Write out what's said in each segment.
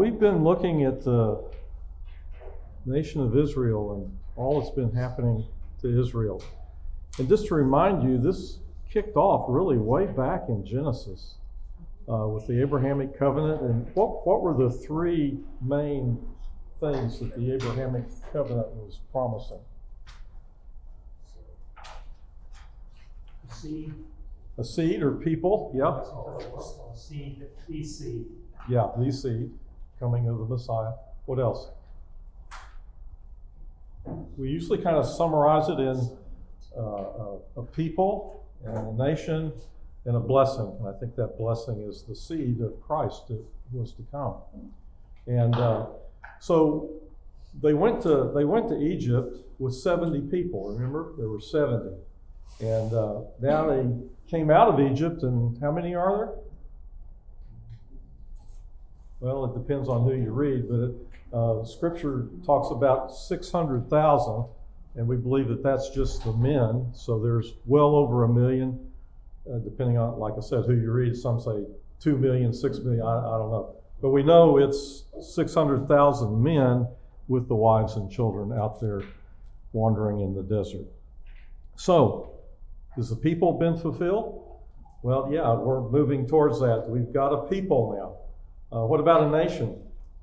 we've been looking at the nation of Israel and all that's been happening to Israel. And just to remind you, this kicked off really way back in Genesis with the Abrahamic covenant. And what were the three main things that the Abrahamic covenant was promising? A seed or people, yeah. Seed, the seed. Yeah, the seed, coming of the Messiah. What else? We usually kind of summarize it in a people and a nation and a blessing. And I think that blessing is the seed of Christ that was to come. And so they went to Egypt with 70 people. Remember, there were 70. And now they came out of Egypt, and how many are there? Well, it depends on who you read, but Scripture talks about 600,000, and we believe that that's just the men. So there's well over 1 million, depending on, like I said, who you read. Some say 2 million, 6 million, I don't know. But we know it's 600,000 men with the wives and children out there wandering in the desert. So, has the people been fulfilled? Well, yeah, we're moving towards that. We've got a people now. What about a nation?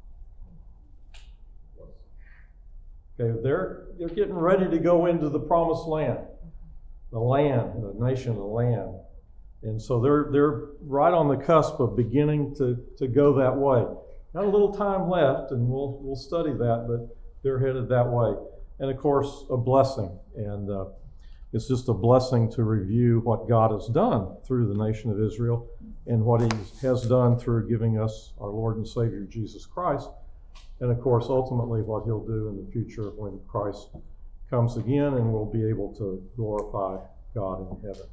Okay, they're getting ready to go into the promised land. The nation, the land. And so they're right on the cusp of beginning to go that way. Got a little time left, and we'll study that, but they're headed that way. And of course, a blessing. And it's just a blessing to review what God has done through the nation of Israel and what He has done through giving us our Lord and Savior Jesus Christ. And of course, ultimately, what He'll do in the future when Christ comes again and we'll be able to glorify God in heaven.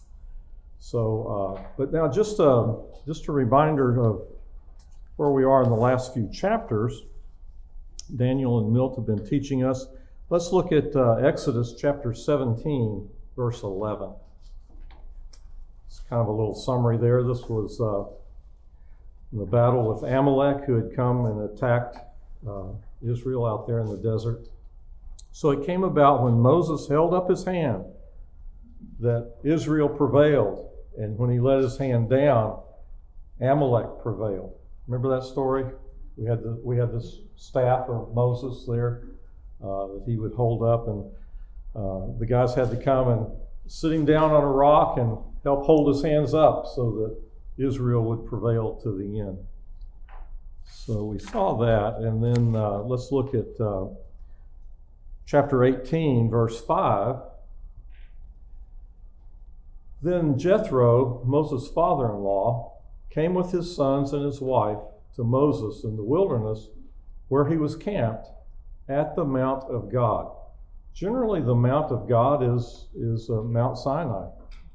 So, but now just a reminder of where we are in the last few chapters. Daniel and Milt have been teaching us. Let's look at Exodus chapter 17, verse 11. It's kind of a little summary there. This was the battle with Amalek, who had come and attacked Israel out there in the desert. So it came about when Moses held up his hand that Israel prevailed, and when he let his hand down, Amalek prevailed. Remember that story? We had this staff of Moses there that he would hold up, and the guys had to come and sit him down on a rock and help hold his hands up so that Israel would prevail to the end. So we saw that, and then let's look at chapter 18, verse 5. Then Jethro, Moses' father-in-law, came with his sons and his wife to Moses in the wilderness where he was camped at the Mount of God. Generally, the Mount of God is Mount Sinai.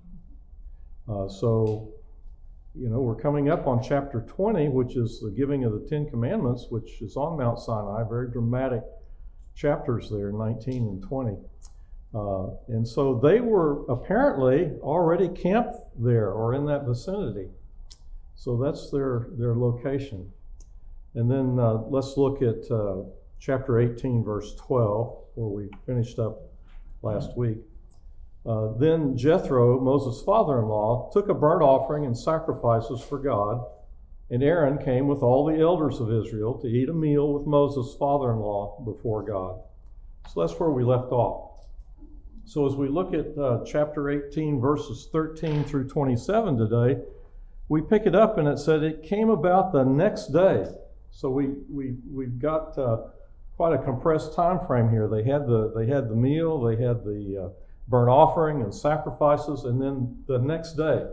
So, we're coming up on chapter 20, which is the giving of the Ten Commandments, which is on Mount Sinai. Very dramatic chapters there, 19 and 20. And so they were apparently already camped there or in that vicinity. So that's their location. And then let's look at chapter 18, verse 12, where we finished up last week. Then Jethro, Moses' father-in-law, took a burnt offering and sacrifices for God, and Aaron came with all the elders of Israel to eat a meal with Moses' father-in-law before God. So that's where we left off. So as we look at chapter 18, verses 13 through 27 today, we pick it up and it said it came about the next day. So we've got quite a compressed time frame here. They had the meal, they had the burnt offering and sacrifices, and then the next day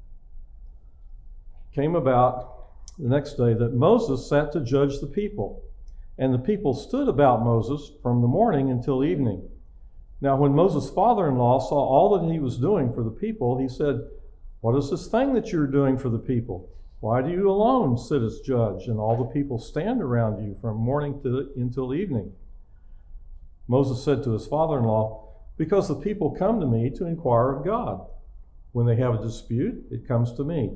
came about the next day that Moses sat to judge the people. And the people stood about Moses from the morning until evening. Now when Moses' father-in-law saw all that he was doing for the people, he said, "What is this thing that you're doing for the people? Why do you alone sit as judge, and all the people stand around you from morning until evening?" Moses said to his father-in-law, "Because the people come to me to inquire of God. When they have a dispute, it comes to me.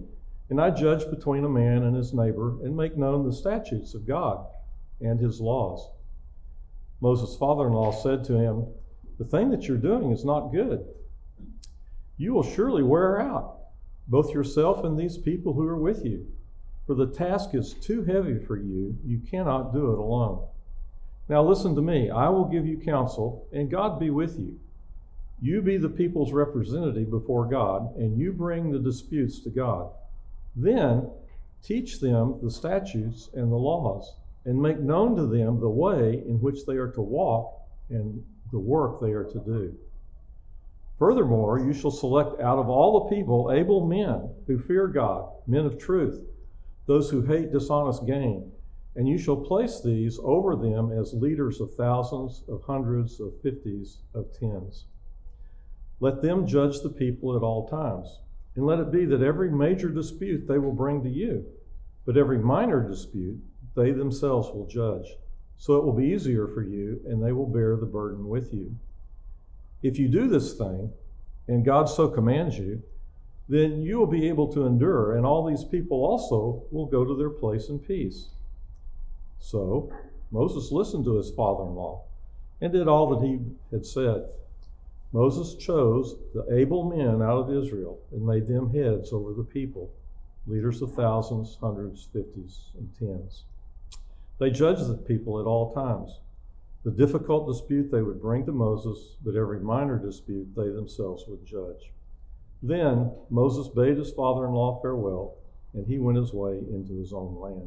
And I judge between a man and his neighbor and make known the statutes of God and his laws. Moses' father-in-law said to him, the thing that you're doing is not good. You will surely wear out, both yourself and these people who are with you. For the task is too heavy for you. You cannot do it alone. Now listen to me. I will give you counsel, and God be with you. You be the people's representative before God, and you bring the disputes to God. Then teach them the statutes and the laws, and make known to them the way in which they are to walk and the work they are to do. Furthermore, you shall select out of all the people able men who fear God, men of truth, those who hate dishonest gain, and you shall place these over them as leaders of thousands, of hundreds, of fifties, of tens. Let them judge the people at all times, and let it be that every major dispute they will bring to you, but every minor dispute they themselves will judge. So it will be easier for you, and they will bear the burden with you. If you do this thing, and God so commands you, then you will be able to endure, and all these people also will go to their place in peace. So Moses listened to his father-in-law and did all that he had said. Moses chose the able men out of Israel and made them heads over the people, leaders of thousands, hundreds, fifties, and tens. They judged the people at all times. The difficult dispute they would bring to Moses, but every minor dispute they themselves would judge. Then Moses bade his father-in-law farewell, and he went his way into his own land.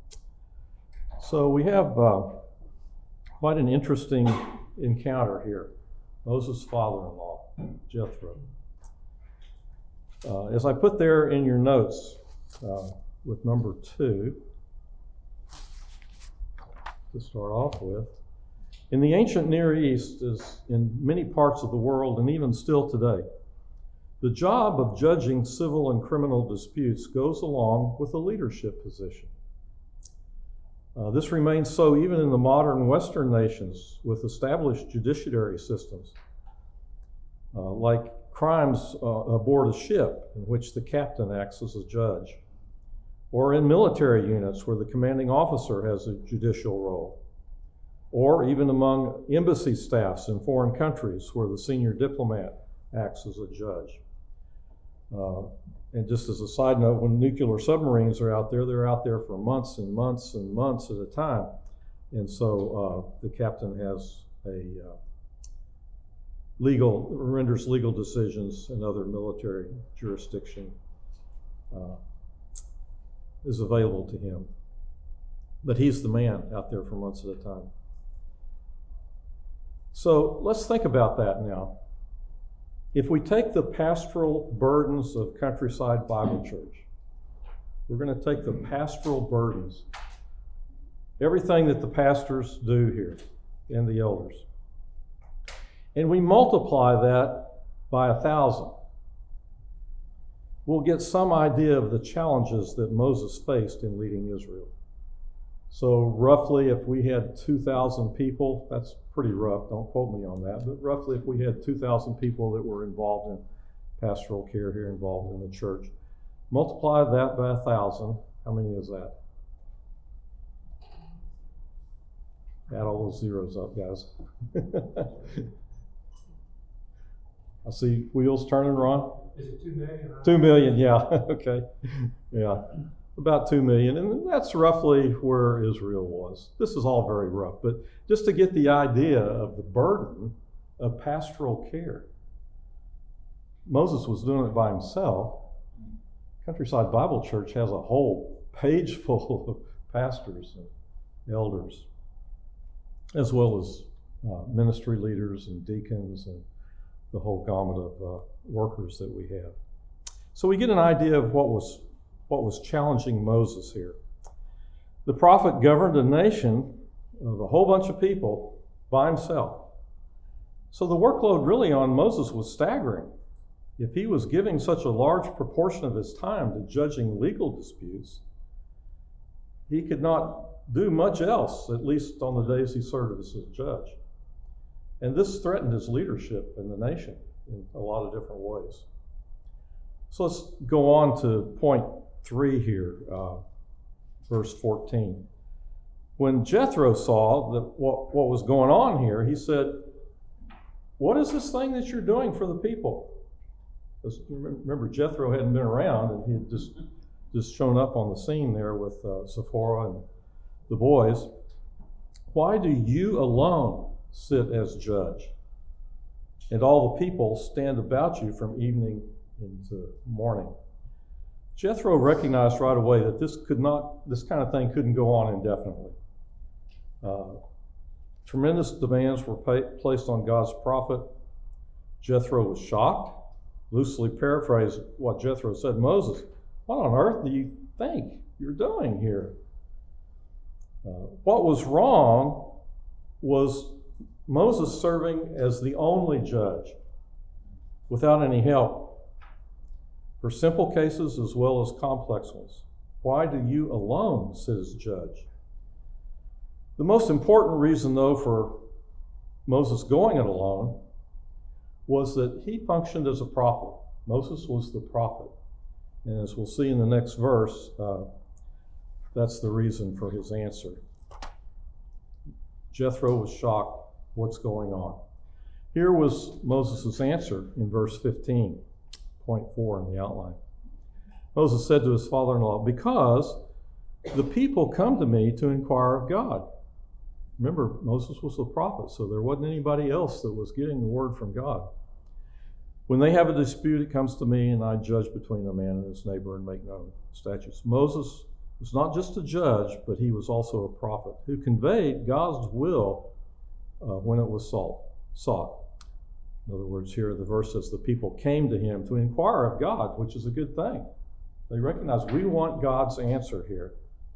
So we have quite an interesting encounter here. Moses' father-in-law, Jethro. As I put there in your notes with number 2, to start off with, in the ancient Near East, as in many parts of the world and even still today, the job of judging civil and criminal disputes goes along with a leadership position. This remains so even in the modern Western nations with established judiciary systems, like crimes aboard a ship in which the captain acts as a judge, or in military units where the commanding officer has a judicial role, or even among embassy staffs in foreign countries where the senior diplomat acts as a judge. And just as a side note, when nuclear submarines are out there, they're out there for months and months and months at a time. And so the captain has renders legal decisions, and other military jurisdiction is available to him. But he's the man out there for months at a time. So let's think about that now. If we take the pastoral burdens of Countryside Bible Church, we're going to take the pastoral burdens, everything that the pastors do here and the elders, and we multiply that by 1,000. We'll get some idea of the challenges that Moses faced in leading Israel. So roughly, if we had 2,000 people, that's pretty rough, don't quote me on that, but roughly if we had 2,000 people that were involved in pastoral care here, involved in the church, multiply that by 1,000, how many is that? Add all those zeros up, guys. I see wheels turning, Ron. Is it 2 million? 2 million, yeah, okay. Yeah, about 2 million, and that's roughly where Israel was. This is all very rough, but just to get the idea of the burden of pastoral care. Moses was doing it by himself. Countryside Bible Church has a whole page full of pastors and elders, as well as ministry leaders and deacons and the whole gamut of workers that we have. So we get an idea of what was challenging Moses here. The prophet governed a nation of a whole bunch of people by himself. So the workload really on Moses was staggering. If he was giving such a large proportion of his time to judging legal disputes, he could not do much else, at least on the days he served as a judge. And this threatened his leadership in the nation in a lot of different ways. So let's go on to point 3 here, verse 14. When Jethro saw that what was going on here, he said, "What is this thing that you're doing for the people?" Because remember, Jethro hadn't been around, and he had just shown up on the scene there with Zipporah and the boys. "Why do you alone sit as judge, and all the people stand about you from evening into morning?" Jethro recognized right away that this kind of thing couldn't go on indefinitely. Tremendous demands were placed on God's prophet. Jethro was shocked. Loosely paraphrase what Jethro said to Moses: "What on earth do you think you're doing here?" What was wrong was Moses serving as the only judge without any help for simple cases as well as complex ones. Why do you alone sit as judge? The most important reason, though, for Moses going it alone was that he functioned as a prophet. Moses was the prophet. And as we'll see in the next verse, that's the reason for his answer. Jethro was shocked. What's going on? Here was Moses' answer in verse 15, point 4 in the outline. Moses said to his father-in-law, "Because the people come to me to inquire of God." Remember, Moses was the prophet, so there wasn't anybody else that was getting the word from God. "When they have a dispute, it comes to me, and I judge between a man and his neighbor and make known statutes." Moses was not just a judge, but he was also a prophet who conveyed God's will when it was sought. In other words, here the verse says the people came to him to inquire of God, which is a good thing. They recognize we want God's answer here.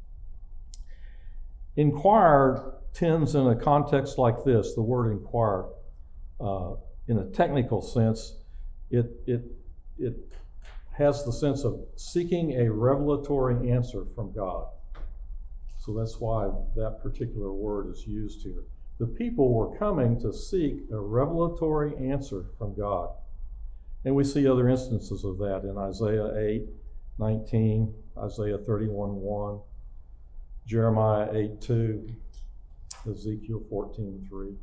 Inquire tends in a context like this, the word inquire, in a technical sense, it has the sense of seeking a revelatory answer from God. So that's why that particular word is used here. The people were coming to seek a revelatory answer from God. And we see other instances of that in Isaiah 8:19, Isaiah 31:1, Jeremiah 8:2, Ezekiel 14:3.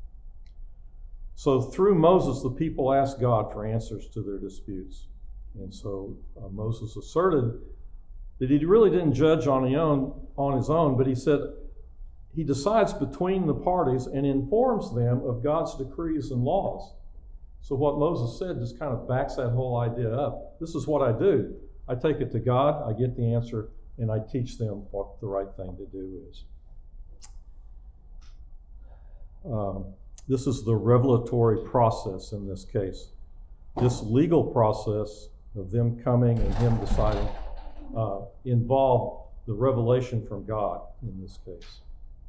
So through Moses, the people asked God for answers to their disputes. And so Moses asserted that he really didn't judge on his own, but he said he decides between the parties and informs them of God's decrees and laws. So what Moses said just kind of backs that whole idea up. This is what I do. I take it to God, I get the answer, and I teach them what the right thing to do is. This is the revelatory process in this case. This legal process of them coming and him deciding involved the revelation from God in this case.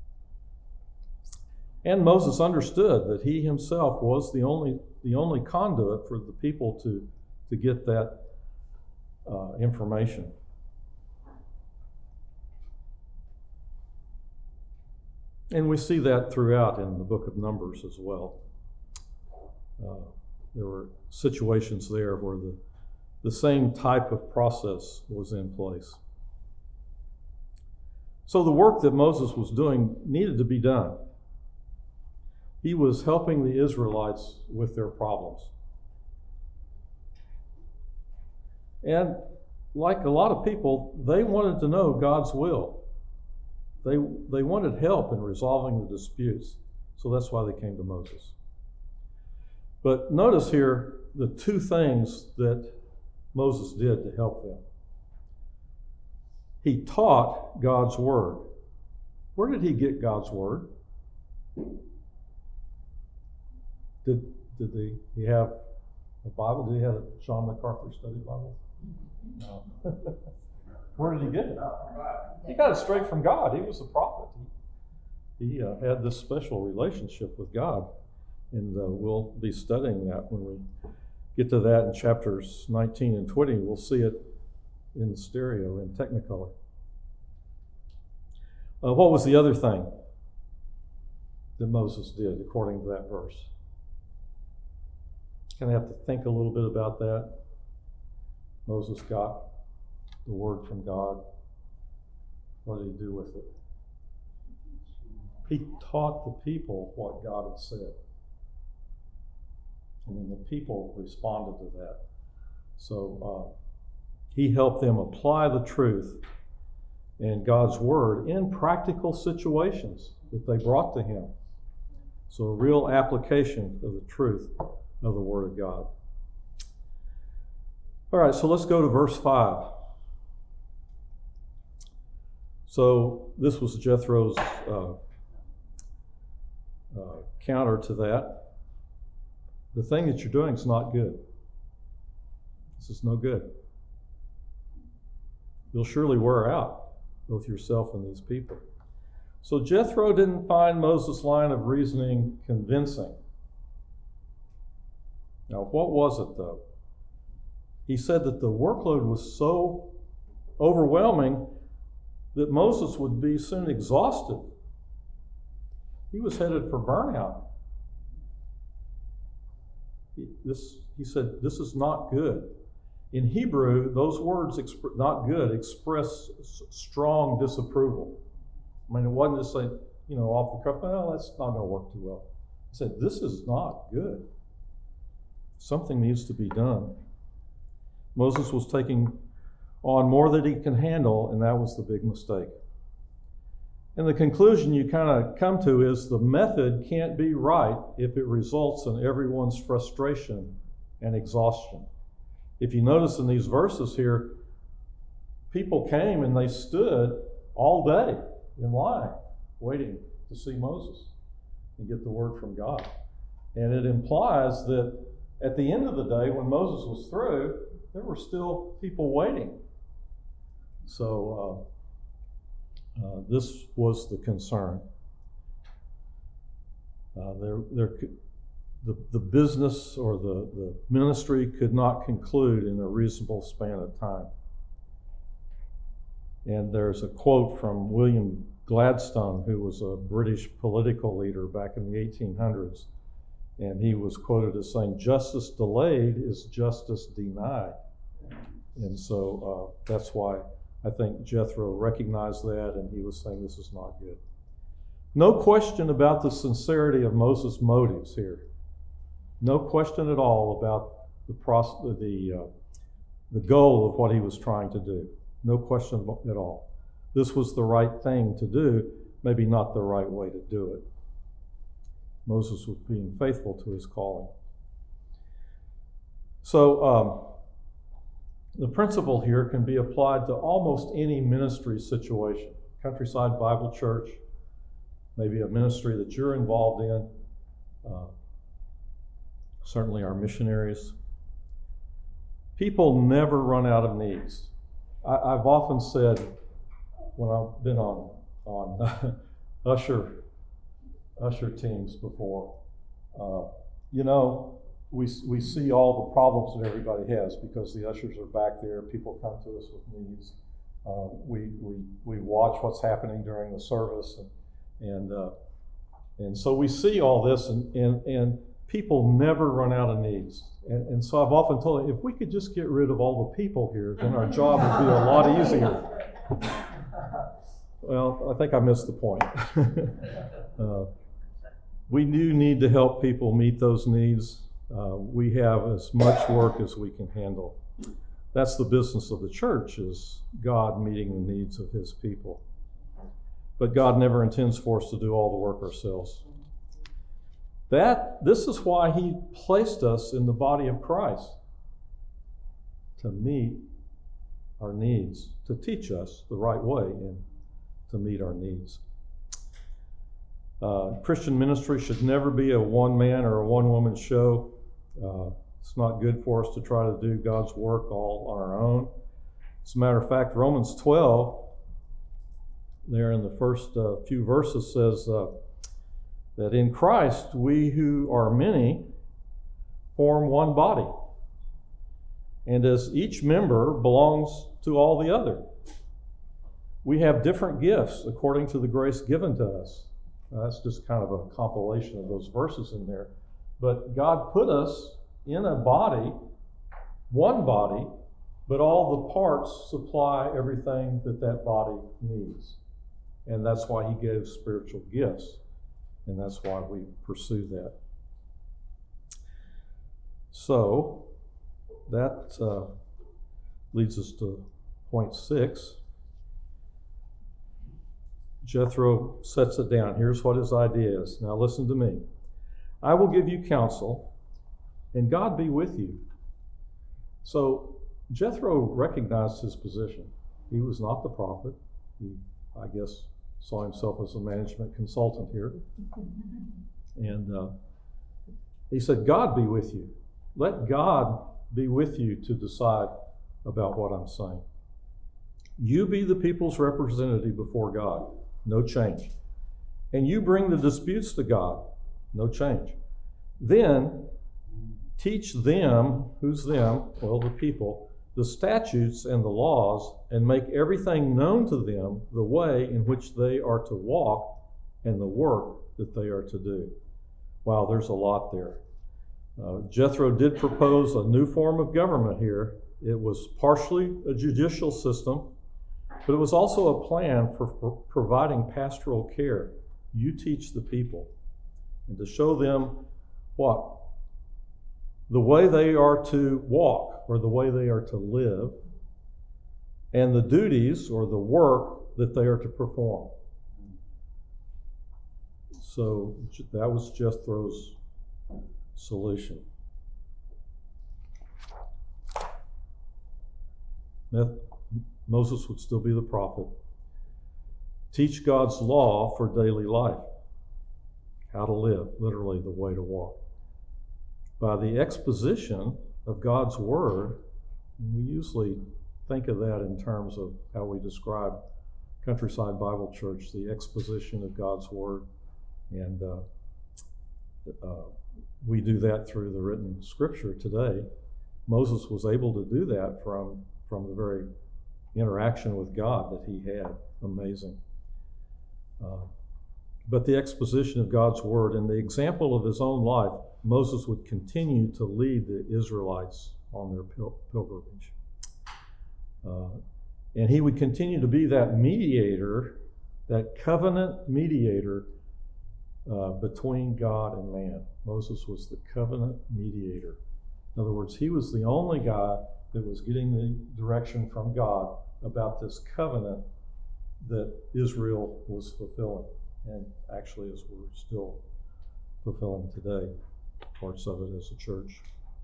And Moses understood that he himself was the only conduit for the people to get that information. And we see that throughout in the book of Numbers as well. There were situations there where the same type of process was in place. So the work that Moses was doing needed to be done. He was helping the Israelites with their problems. And like a lot of people, they wanted to know God's will. They wanted help in resolving the disputes. So that's why they came to Moses. But notice here the two things that Moses did to help them. He taught God's word. Where did he get God's word? Did he have a Bible? Did he have a John MacArthur study Bible? No. Where did he get it? He got it straight from God. He was a prophet. He had this special relationship with God. And we'll be studying that when we get to that in chapters 19 and 20. We'll see it in stereo, in Technicolor. What was the other thing that Moses did according to that verse? Kind of have to think a little bit about that. Moses got the word from God. What did he do with it? He taught the people what God had said. And then the people responded to that. So he helped them apply the truth and God's word in practical situations that they brought to him. So a real application of the truth of the word of God. All right, so let's go to verse 5. So this was Jethro's counter to that. The thing that you're doing is not good. This is no good. You'll surely wear out both yourself and these people. So Jethro didn't find Moses' line of reasoning convincing. Now, what was it, though? He said that the workload was so overwhelming that Moses would be soon exhausted. He was headed for burnout. He said, this is not good. In Hebrew, those words, not good, express strong disapproval. I mean, it wasn't just like, off the cuff, well, that's not going to work too well. He said, this is not good. Something needs to be done. Moses was taking on more than he can handle, and that was the big mistake. And the conclusion you kind of come to is the method can't be right if it results in everyone's frustration and exhaustion. If you notice in these verses here, people came and they stood all day in line waiting to see Moses and get the word from God. And it implies that at the end of the day, when Moses was through, there were still people waiting. So this was the concern. The business or the ministry could not conclude in a reasonable span of time. And there's a quote from William Gladstone, who was a British political leader back in the 1800s. And he was quoted as saying, "Justice delayed is justice denied." And so that's why I think Jethro recognized that, and he was saying this is not good. No question about the sincerity of Moses' motives here. No question at all about the goal of what he was trying to do. No question at all. This was the right thing to do, maybe not the right way to do it. Moses was being faithful to his calling. So the principle here can be applied to almost any ministry situation. Countryside Bible Church, maybe a ministry that you're involved in, certainly our missionaries. People never run out of needs. I've often said when I've been on usher teams before, we see all the problems that everybody has because the ushers are back there. People come to us with needs. We watch what's happening during the service, and so we see all this, and people never run out of needs. And so I've often told them, if we could just get rid of all the people here, then our job would be a lot easier. Well, I think I missed the point. We do need to help people meet those needs. We have as much work as we can handle. That's the business of the church, is God meeting the needs of his people. But God never intends for us to do all the work ourselves. This is why he placed us in the body of Christ, to meet our needs, to teach us the right way and to meet our needs. Christian ministry should never be a one-man or a one-woman show. It's not good for us to try to do God's work all on our own. As a matter of fact, Romans 12, there in the first few verses, says that in Christ we who are many form one body, and as each member belongs to all the other. We have different gifts according to the grace given to us. That's just kind of a compilation of those verses in there. But God put us in a body, one body, But all the parts supply everything that that body needs. And that's why he gave spiritual gifts. And that's why we pursue that. So, that leads us to point 6. Jethro sets it down. Here's what his idea is. Now listen to me. I will give you counsel, and God be with you. So Jethro recognized his position. He was not the prophet. He, I guess, saw himself as a management consultant here. And he said, God be with you. Let God be with you to decide about what I'm saying. You be the people's representative before God. No change. And you bring the disputes to God. No change. Then teach them, who's them? Well, the people, the statutes and the laws, and make everything known to them, the way in which they are to walk and the work that they are to do. Wow, there's a lot there. Jethro did propose a new form of government here. It was partially a judicial system, but it was also a plan for providing pastoral care. You teach the people, and to show them what? The way they are to walk, or the way they are to live, and the duties or the work that they are to perform. So that was Jethro's solution. Moses would still be the prophet. Teach God's law for daily life. How to live, literally the way to walk. By the exposition of God's word, we usually think of that in terms of how we describe Countryside Bible Church, the exposition of God's word. And we do that through the written scripture today. Moses was able to do that from the very interaction with God that he had. Amazing. But the exposition of God's word and the example of his own life, Moses would continue to lead the Israelites on their pilgrimage. And he would continue to be that mediator, that covenant mediator between God and man. Moses was the covenant mediator. In other words, he was the only guy that was getting the direction from God about this covenant that Israel was fulfilling, and actually as we're still fulfilling today, parts of it as a church.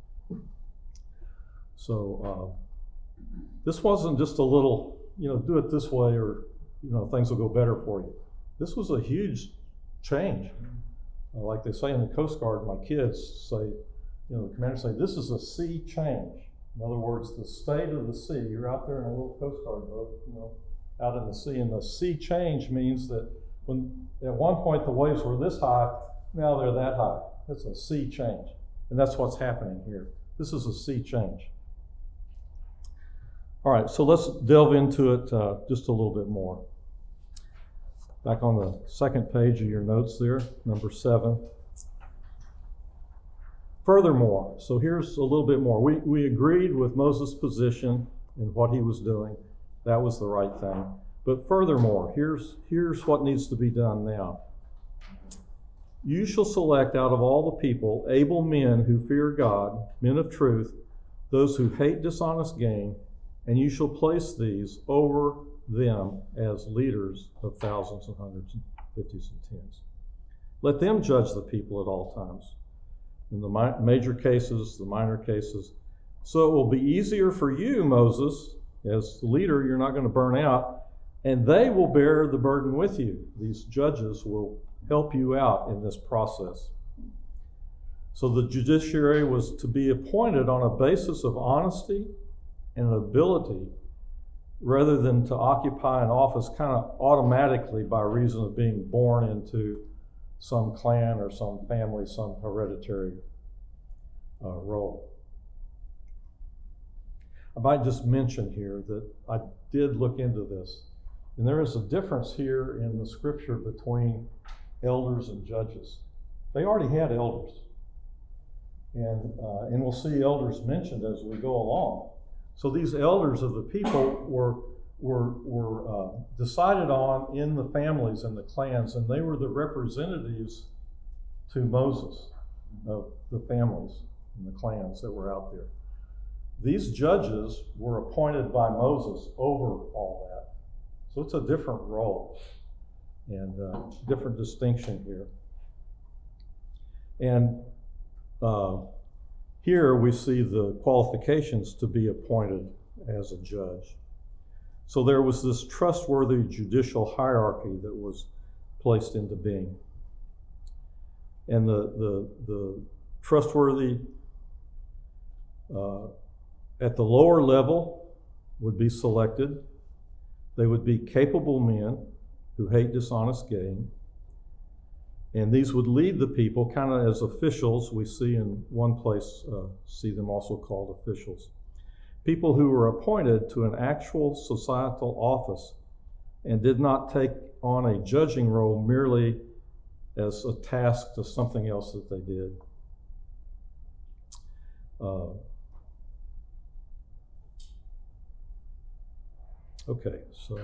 So this wasn't just a little, do it this way or, things will go better for you. This was a huge change. Like they say in the Coast Guard, my kids say, the commanders say, this is a sea change. In other words, the state of the sea, you're out there in a little Coast Guard boat, out in the sea, and the sea change means that when at one point the waves were this high, now they're that high. That's a sea change. And that's what's happening here. This is a sea change. All right, so let's delve into it just a little bit more. Back on the second page of your notes there, number 7. Furthermore, so here's a little bit more. We agreed with Moses' position and what he was doing. That was the right thing. But furthermore, here's what needs to be done now. You shall select out of all the people able men who fear God, men of truth, those who hate dishonest gain, and you shall place these over them as leaders of thousands and hundreds and fifties and tens. Let them judge the people at all times, in the major cases, the minor cases. So it will be easier for you, Moses, as the leader, you're not going to burn out, and they will bear the burden with you. These judges will help you out in this process. So the judiciary was to be appointed on a basis of honesty and ability, rather than to occupy an office kind of automatically by reason of being born into some clan or some family, some hereditary role. I might just mention here that I did look into this, and there is a difference here in the scripture between elders and judges. They already had elders, and we'll see elders mentioned as we go along. So these elders of the people were decided on in the families and the clans, and they were the representatives to Moses of the families and the clans that were out there. These judges were appointed by Moses over all that. So it's a different role and different distinction here. And here we see the qualifications to be appointed as a judge. So there was this trustworthy judicial hierarchy that was placed into being. And the trustworthy at the lower level would be selected. They would be capable men who hate dishonest gain. And these would lead the people kind of as officials. We see in one place, see them also called officials. People who were appointed to an actual societal office and did not take on a judging role merely as a task to something else that they did. Okay, so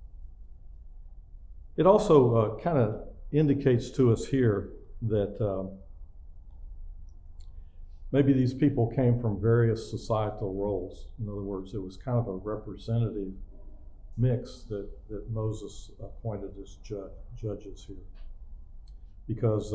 it also kind of indicates to us here that maybe these people came from various societal roles. In other words, it was kind of a representative mix that Moses appointed as judges here. Because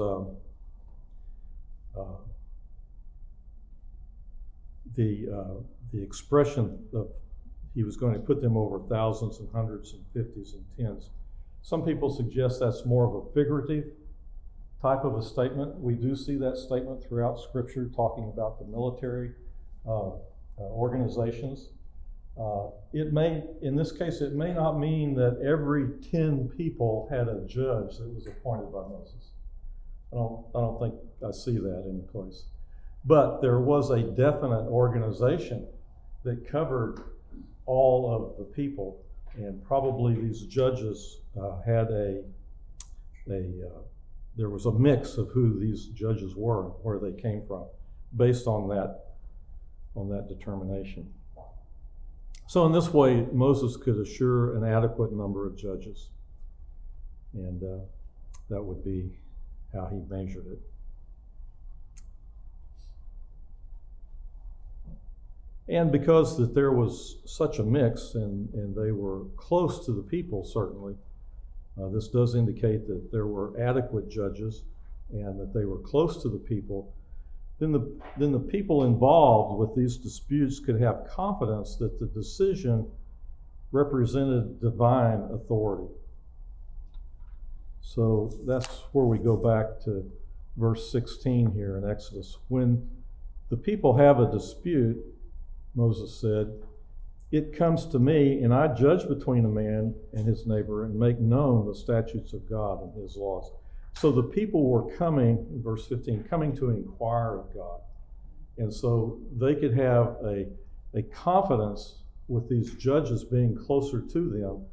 the expression of he was going to put them over thousands and hundreds and fifties and tens. Some people suggest that's more of a figurative type of a statement. We do see that statement throughout Scripture talking about the military organizations. It may, in this case, it may not mean that every 10 people had a judge that was appointed by Moses. I don't think I see that any place. But there was a definite organization that covered all of the people, and probably these judges had there was a mix of who these judges were and where they came from, based on that determination. So in this way, Moses could assure an adequate number of judges, and that would be how he measured it. And because that there was such a mix, and they were close to the people, certainly, this does indicate that there were adequate judges and that they were close to the people, then the people involved with these disputes could have confidence that the decision represented divine authority. So that's where we go back to verse 16 here in Exodus. When the people have a dispute, Moses said, "It comes to me, and I judge between a man and his neighbor and make known the statutes of God and his laws." So the people were coming, in verse 15, coming to inquire of God. And so they could have a confidence with these judges being closer to them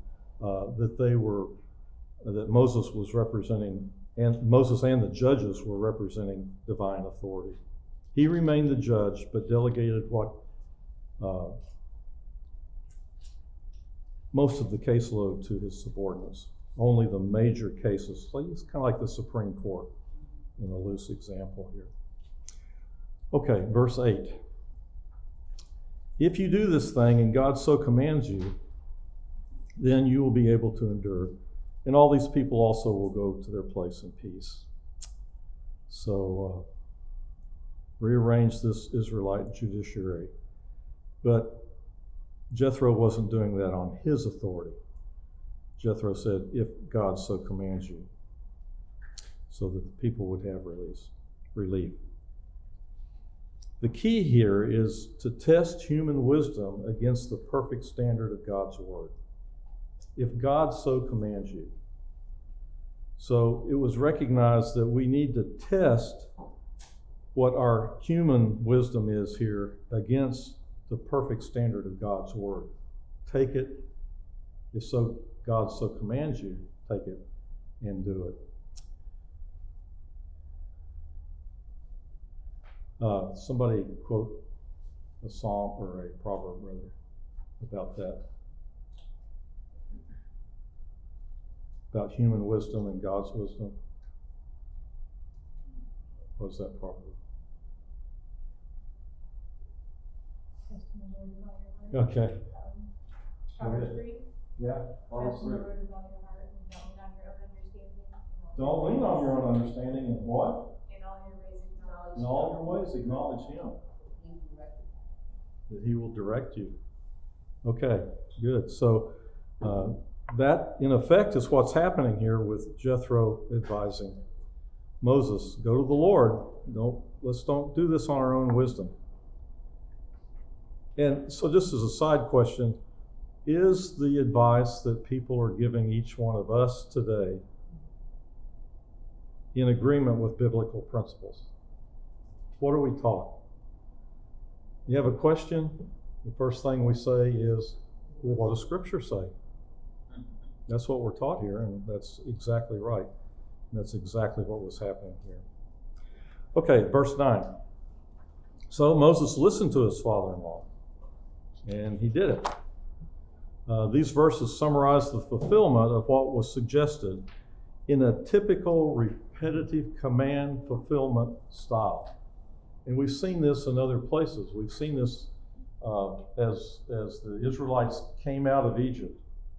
that Moses was representing, and Moses and the judges were representing divine authority. He remained the judge, but delegated what most of the caseload to his subordinates. Only the major cases. So it's kind of like the Supreme Court in a loose example here. Okay, verse 8. If you do this thing and God so commands you, then you will be able to endure. And all these people also will go to their place in peace. So rearrange this Israelite judiciary. But Jethro wasn't doing that on his authority. Jethro said, if God so commands you, so that the people would have relief. The key here is to test human wisdom against the perfect standard of God's word. If God so commands you. So it was recognized that we need to test what our human wisdom is here against the perfect standard of God's word. Take it, if so God so commands you, take it and do it. Somebody, quote, a psalm or a proverb rather about that. About human wisdom and God's wisdom. What's that proverb? Okay. Proverbs 3. Yeah, Proverbs 3. Don't lean on your own understanding. Don't lean on your own understanding and what? In all your ways acknowledge. In all your ways acknowledge Him. That He will direct you. Okay, good. So that in effect is what's happening here with Jethro advising Moses, go to the Lord. Let's don't do this on our own wisdom. And so just as a side question, is the advice that people are giving each one of us today in agreement with biblical principles? What are we taught? You have a question? The first thing we say is, well, what does Scripture say? That's what we're taught here, and that's exactly right. And that's exactly what was happening here. Okay, verse 9. So Moses listened to his father-in-law, and he did it. These verses summarize the fulfillment of what was suggested in a typical repetitive command fulfillment style. And we've seen this in other places. We've seen this as the Israelites came out of Egypt.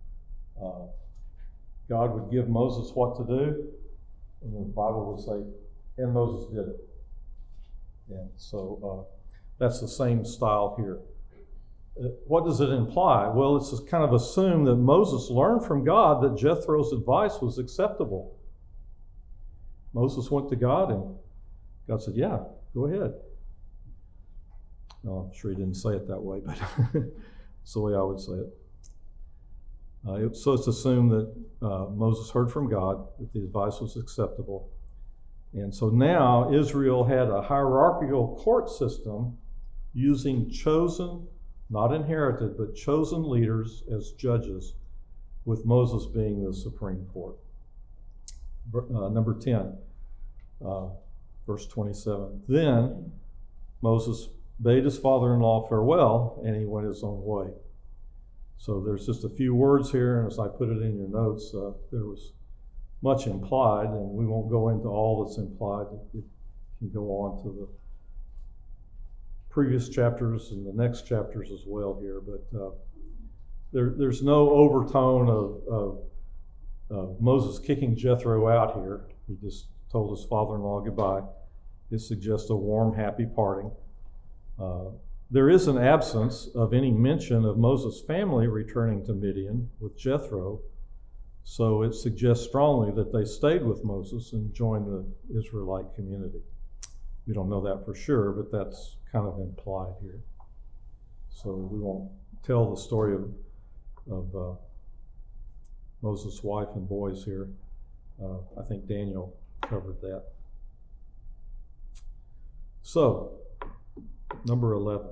God would give Moses what to do, and the Bible would say, and Moses did it. And so that's the same style here. What does it imply? Well, it's just kind of assumed that Moses learned from God that Jethro's advice was acceptable. Moses went to God, and God said, yeah, go ahead. No, I'm sure he didn't say it that way, but it's the way I would say it. So it's assumed that Moses heard from God, that the advice was acceptable. And so now Israel had a hierarchical court system using chosen, not inherited, but chosen leaders as judges, with Moses being the Supreme Court. Number 10, verse 27. Then Moses bade his father-in-law farewell, and he went his own way. So there's just a few words here, and as I put it in your notes, there was much implied, and we won't go into all that's implied. It can go on to the previous chapters and the next chapters as well here, but there's no overtone of Moses kicking Jethro out here. He just told his father-in-law goodbye. It suggests a warm, happy parting. There is an absence of any mention of Moses' family returning to Midian with Jethro, so it suggests strongly that they stayed with Moses and joined the Israelite community. We don't know that for sure, but that's kind of implied here. So we won't tell the story of Moses' wife and boys here. I think Daniel covered that. So, number 11.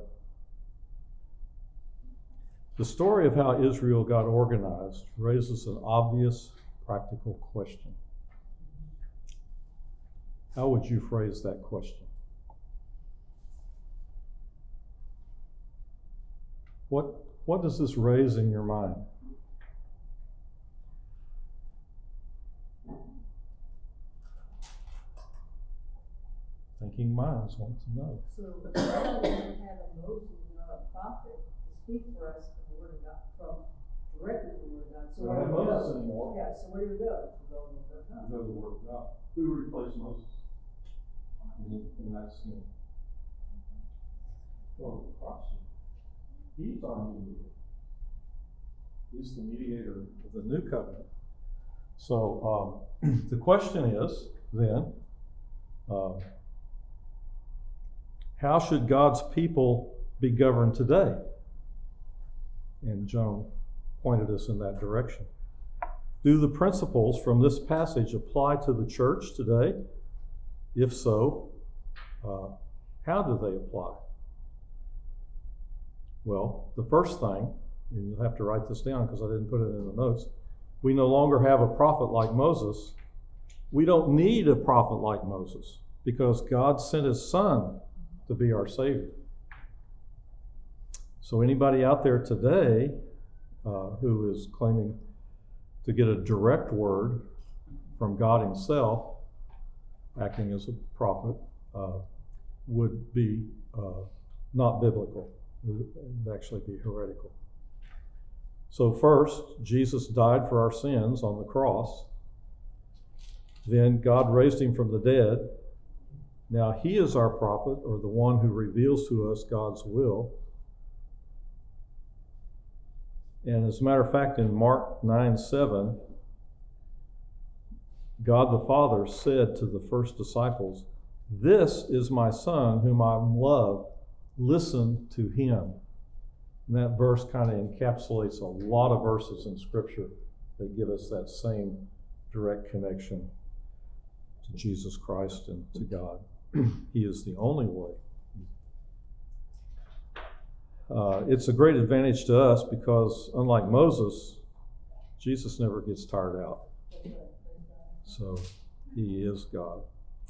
The story of how Israel got organized raises an obvious practical question. How would you phrase that question? What does this raise in your mind? Thinking minds want to know. So we don't have a Moses, not a prophet, to speak for us from the Word of God, directly from the Word of God. So we don't have Moses anymore. Yeah, so where do we go? We go to the Word of God. Who replaced Moses in that scene? Well, Christ. He's our mediator. He's the mediator of the new covenant. So the question is then, how should God's people be governed today? And Joan pointed us in that direction. Do the principles from this passage apply to the church today? If so, how do they apply? Well, the first thing, and you'll have to write this down because I didn't put it in the notes, we no longer have a prophet like Moses. We don't need a prophet like Moses because God sent his son to be our Savior. So anybody out there today who is claiming to get a direct word from God himself, acting as a prophet, would be not biblical. It would actually be heretical. So first, Jesus died for our sins on the cross. Then God raised him from the dead. Now he is our prophet, or the one who reveals to us God's will. And as a matter of fact, in Mark 9:7, God the Father said to the first disciples, "This is my Son whom I love. Listen to him." And that verse kind of encapsulates a lot of verses in Scripture that give us that same direct connection to Jesus Christ and to God. He is the only way. It's a great advantage to us because, unlike Moses, Jesus never gets tired out. So he is God.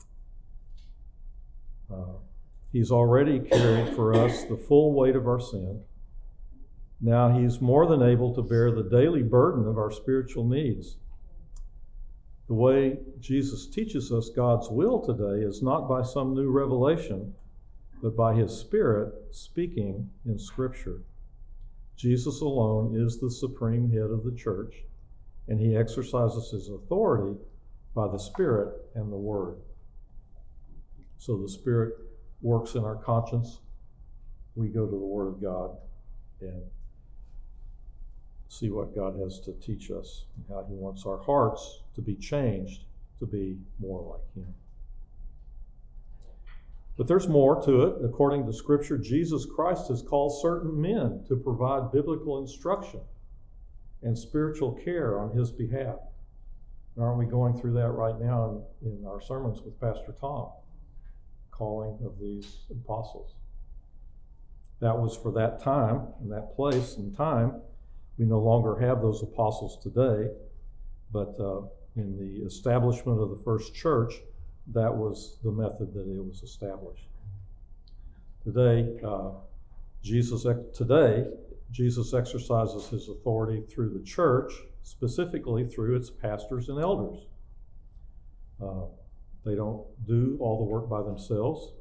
He's already carried for us the full weight of our sin. Now he's more than able to bear the daily burden of our spiritual needs. The way Jesus teaches us God's will today is not by some new revelation, but by his Spirit speaking in Scripture. Jesus alone is the supreme head of the church, and he exercises his authority by the Spirit and the Word. So the Spirit works in our conscience. We go to the Word of God and see what God has to teach us and how he wants our hearts to be changed to be more like him. But there's more to it. According to Scripture, Jesus Christ has called certain men to provide biblical instruction and spiritual care on his behalf. And aren't we going through that right now in our sermons with Pastor Tom? Calling of these apostles. That was for that time, and that place and time. We no longer have those apostles today, but in the establishment of the first church, that was the method that it was established. Today, Jesus exercises his authority through the church, specifically through its pastors and elders. They don't do all the work by themselves.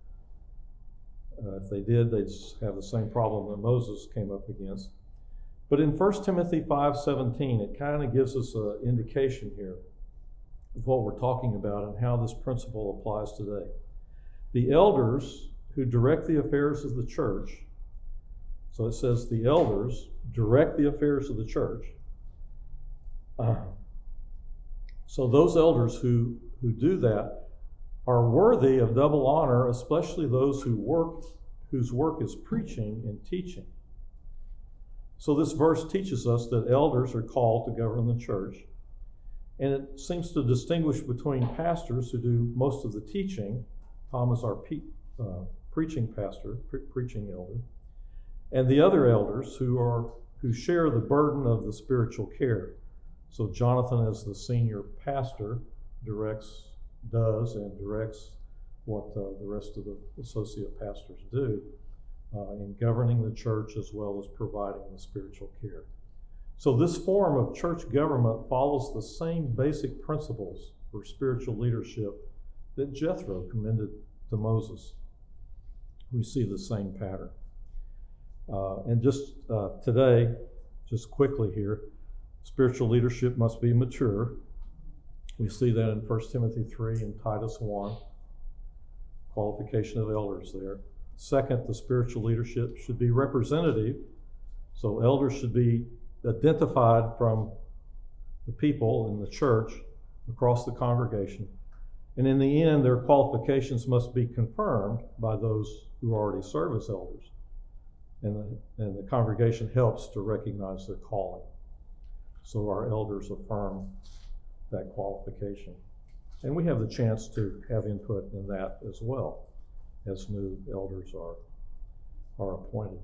If they did, they'd have the same problem that Moses came up against. But in 1 Timothy 5:17, it kind of gives us an indication here of what we're talking about and how this principle applies today. The elders who direct the affairs of the church, so it says the elders direct the affairs of the church. So those elders who do that are worthy of double honor, especially those whose work is preaching and teaching. So this verse teaches us that elders are called to govern the church. And it seems to distinguish between pastors who do most of the teaching. Tom is our preaching pastor, preaching elder, and the other elders who share the burden of the spiritual care. So Jonathan, as the senior pastor, directs what the rest of the associate pastors do in governing the church as well as providing the spiritual care. So this form of church government follows the same basic principles for spiritual leadership that Jethro commended to Moses. We see the same pattern. And just today, just quickly here, spiritual leadership must be mature. We see that in 1 Timothy 3 and Titus 1, qualification of elders there. Second, the spiritual leadership should be representative. So elders should be identified from the people in the church across the congregation. And in the end, their qualifications must be confirmed by those who already serve as elders. And the congregation helps to recognize their calling. So our elders affirm that qualification. And we have the chance to have input in that as well as new elders are appointed.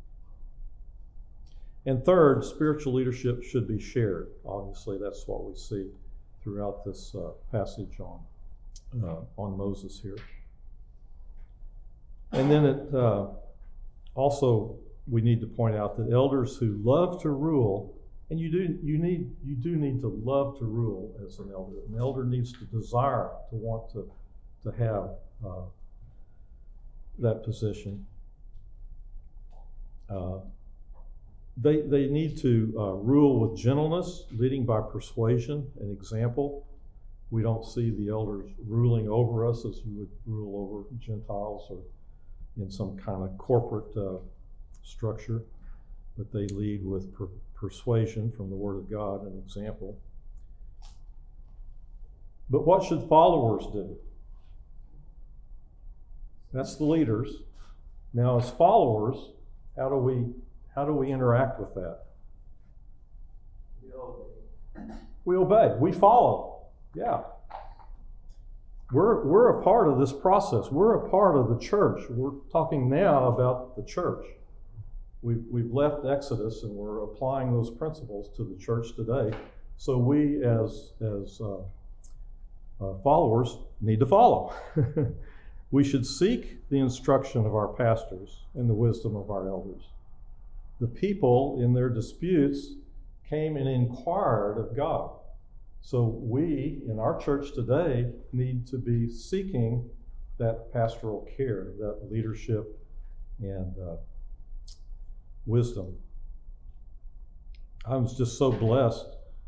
And third, spiritual leadership should be shared. Obviously, that's what we see throughout this passage on Moses here. And then it also we need to point out that elders who love to rule, and you do need to love to rule as an elder. An elder needs to desire to want to have that position. They need to rule with gentleness, leading by persuasion and example. We don't see the elders ruling over us as you would rule over Gentiles or in some kind of corporate structure, but they lead with persuasion from the Word of God and example. But what should followers do? That's the leaders. Now, as followers, how do we interact with that? We obey. We follow. Yeah. We're a part of this process. We're a part of the church. We're talking now about the church. We've left Exodus and we're applying those principles to the church today. So we as followers need to follow. We should seek the instruction of our pastors and the wisdom of our elders. The people in their disputes came and inquired of God. So we, in our church today, need to be seeking that pastoral care, that leadership and wisdom. I was just so blessed.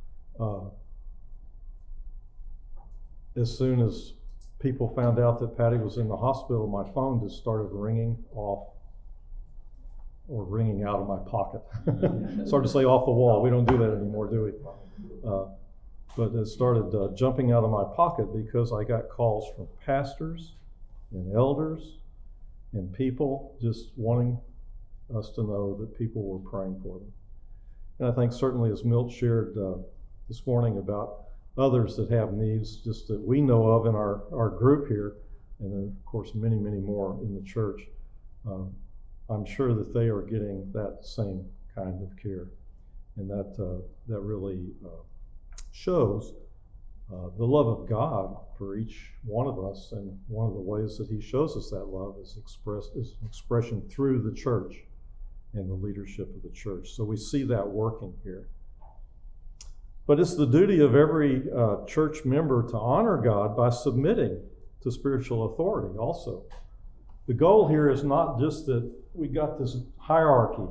As soon as people found out that Patty was in the hospital, my phone just started ringing off, or ringing out of my pocket. It's hard to say off the wall. We don't do that anymore, do we? But it started jumping out of my pocket because I got calls from pastors and elders and people just wanting us to know that people were praying for them. And I think certainly as Milt shared this morning about others that have needs just that we know of in our group here, and then of course many, many more in the church, I'm sure that they are getting that same kind of care. And that really shows the love of God for each one of us. And one of the ways that he shows us that love is an expression through the church and the leadership of the church. So we see that working here. But it's the duty of every church member to honor God by submitting to spiritual authority also. The goal here is not just that we got this hierarchy.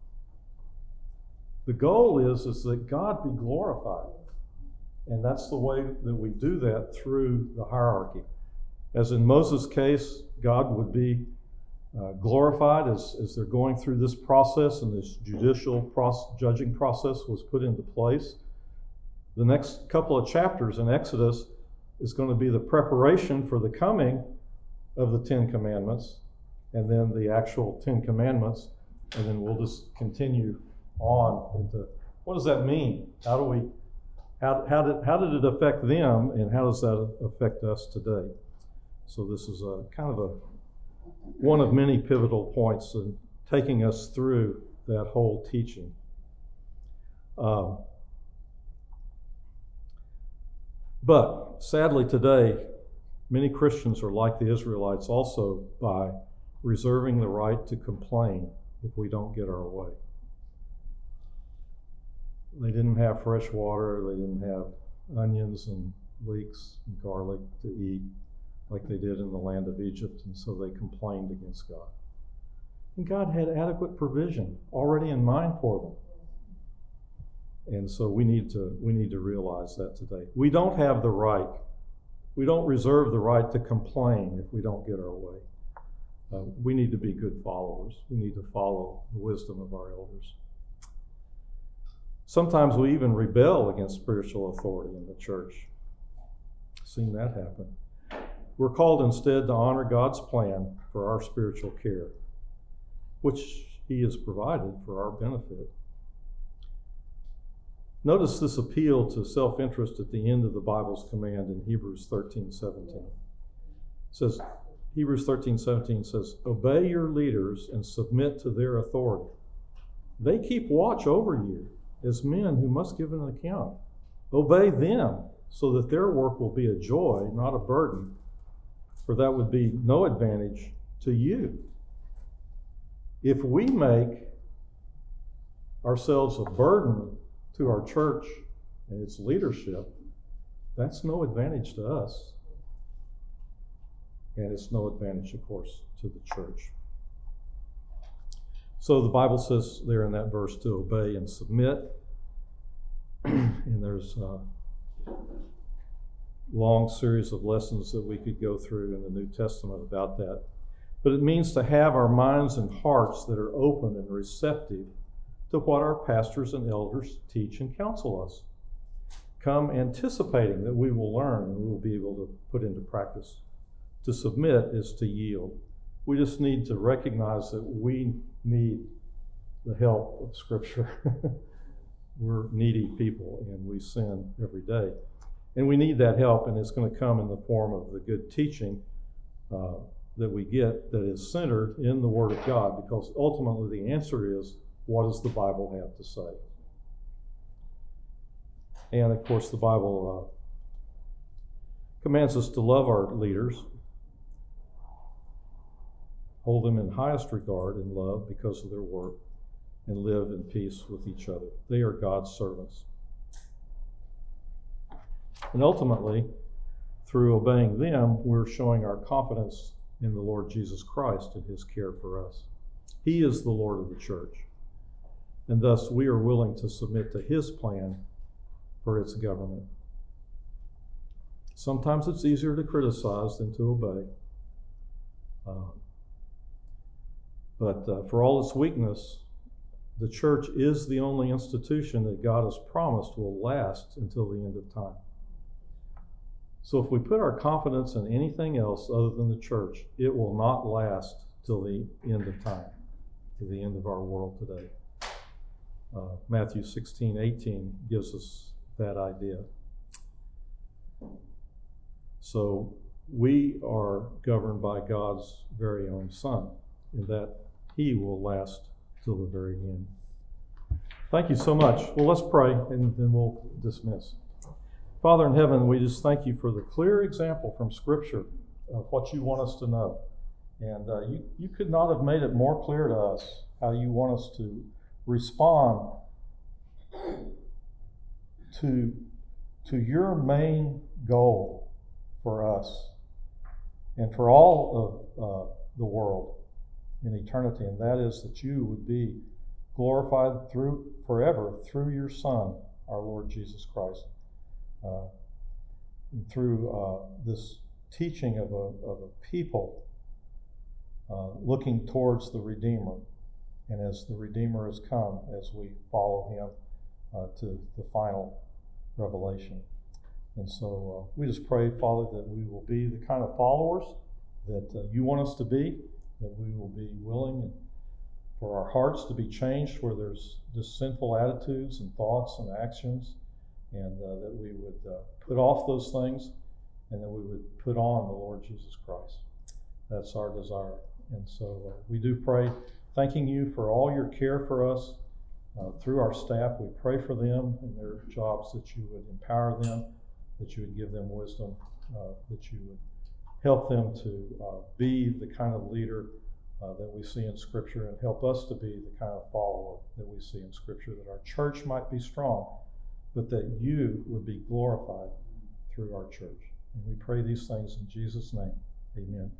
The goal is that God be glorified. And that's the way that we do that through the hierarchy. As in Moses' case, God would be glorified as they're going through this process, and this judicial judging process was put into place. The next couple of chapters in Exodus is going to be the preparation for the coming of the Ten Commandments, and then the actual Ten Commandments, and then we'll just continue on into what does that mean? How did it affect them, and how does that affect us today? So this is a kind of one of many pivotal points in taking us through that whole teaching. But sadly today, many Christians are like the Israelites also by reserving the right to complain if we don't get our way. They didn't have fresh water, they didn't have onions and leeks and garlic to eat like they did in the land of Egypt, and so they complained against God. And God had adequate provision already in mind for them. And so we need to realize that today. We don't have the right, we don't reserve the right to complain if we don't get our way. We need to be good followers. We need to follow the wisdom of our elders. Sometimes we even rebel against spiritual authority in the church. I've seen that happen. We're called instead to honor God's plan for our spiritual care, which He has provided for our benefit. Notice this appeal to self-interest at the end of the Bible's command in Hebrews 13:17. It says, Hebrews 13:17 says, "Obey your leaders and submit to their authority. They keep watch over you as men who must give an account. Obey them so that their work will be a joy, not a burden, for that would be no advantage to you. If we make ourselves a burden to our church and its leadership, that's no advantage to us. And it's no advantage, of course, to the church. So the Bible says there in that verse to obey and submit. And there's a long series of lessons that we could go through in the New Testament about that. But it means to have our minds and hearts that are open and receptive to what our pastors and elders teach and counsel us. Come anticipating that we will learn and we will be able to put into practice. To submit is to yield. We just need to recognize that we need the help of Scripture. We're needy people and we sin every day. And we need that help, and it's going to come in the form of the good teaching that we get that is centered in the Word of God, because ultimately the answer is, what does the Bible have to say? And of course the Bible commands us to love our leaders, hold them in highest regard and love because of their work, and live in peace with each other. They are God's servants. And ultimately, through obeying them, we're showing our confidence in the Lord Jesus Christ and his care for us. He is the Lord of the church, and thus we are willing to submit to his plan for its government. Sometimes it's easier to criticize than to obey. But for all its weakness, the church is the only institution that God has promised will last until the end of time. So if we put our confidence in anything else other than the church, it will not last till the end of time, to the end of our world today. Matthew 16:18 gives us that idea. So we are governed by God's very own Son, in that he will last till the very end. Thank you so much. Well, let's pray and then we'll dismiss. Father in heaven, we just thank you for the clear example from Scripture of what you want us to know. And you could not have made it more clear to us how you want us to respond to your main goal for us and for all of the world in eternity, and that is that you would be glorified forever through your Son, our Lord Jesus Christ. And through this teaching of a people looking towards the Redeemer, and as the Redeemer has come, as we follow him to the final revelation. And so we just pray, Father, that we will be the kind of followers that you want us to be, that we will be willing for our hearts to be changed where there's just sinful attitudes and thoughts and actions, and that we would put off those things, and that we would put on the Lord Jesus Christ. That's our desire. And so we do pray, thanking you for all your care for us through our staff. We pray for them and their jobs, that you would empower them, that you would give them wisdom, that you would help them to be the kind of leader that we see in Scripture, and help us to be the kind of follower that we see in Scripture, that our church might be strong, but that you would be glorified through our church. And we pray these things in Jesus' name. Amen.